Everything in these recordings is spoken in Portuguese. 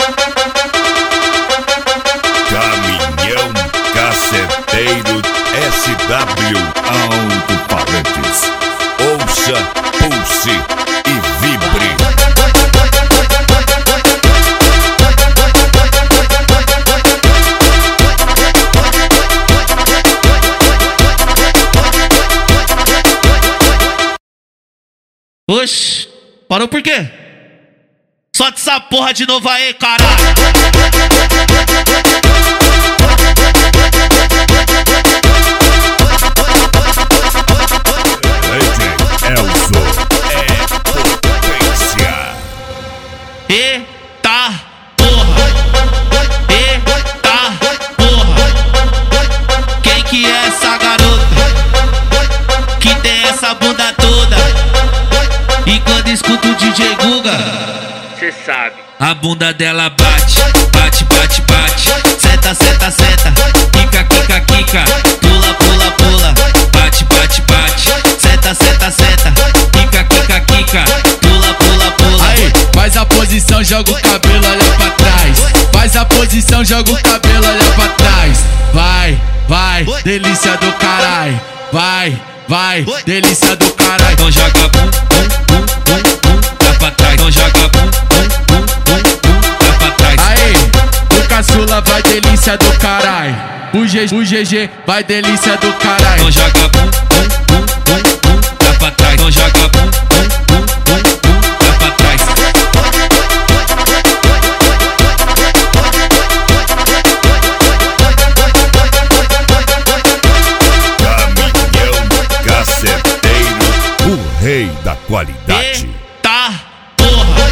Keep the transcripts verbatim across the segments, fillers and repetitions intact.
Caminhão Caceteiro S W Alto-Falantes. Ouça, pulse e vibre. Oxi, parou por quê? Solta essa porra de novo aí, caralho! Eita porra, eita porra. Quem que é essa garota que tem essa bunda toda? E quando escuta o D J Guga, cê sabe, a bunda dela bate, bate, bate, bate. Senta, senta, senta, quica, quica, quica. Pula, pula, pula, bate, bate, bate. Senta, senta, senta, quica, quica, quica. Pula, pula, pula. Aí, faz a posição, joga o cabelo, olha pra trás. Faz a posição, joga o cabelo, olha pra trás. Vai, vai, delícia do caralho. Vai, vai, delícia do caralho. Então joga bum, bum, bum, bum, bum, dá pra trás. Então joga bum, bum, bum, bum, bum, dá pra trás. Aí, o caçula vai delícia do caralho. O G G, o G G vai delícia do caralho. Então joga bum, bum, bum, bum, bum, dá pra trás. Então joga bum, bum, bum, bum, bum, dá pra trás. Caminhão Caceteiro, o rei da qualidade. Eita porra,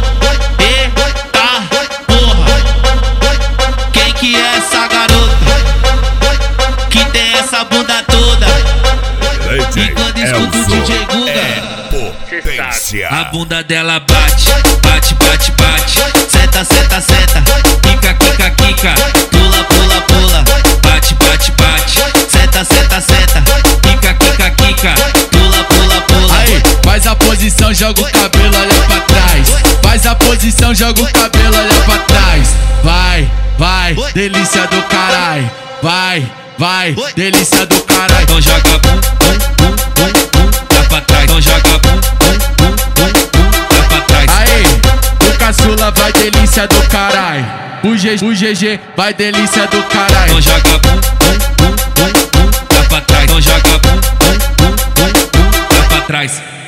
eita porra. Quem que é essa garota que tem essa bunda toda? E quando escuta o D J Guga, Potência. a bunda dela bate, bate, bate, bate. Senta, senta, senta, quica, quica, quica. Pula, pula, pula, bate, bate, bate. Senta, senta, senta, quica, quica, quica. Pula, pula, pula. Aí, faz a posição, joga o cabelo, olha pra trás. Faz a posição, joga o cabelo, olha pra trás. Vai, vai, delícia do caralho. Vai, vai, delícia do caralho. Então joga bum, bum, bum, bum, bum, dá pra trás. Então joga bum, bum, bum, bum, bum, dá pra trás. Aí, o caçula vai delícia do caralho. O G G, o G G vai delícia do caralho. Então joga bum, bum, bum, bum, bum, dá pra trás. Então joga bum, bum, bum, bum, bum, dá pra trás.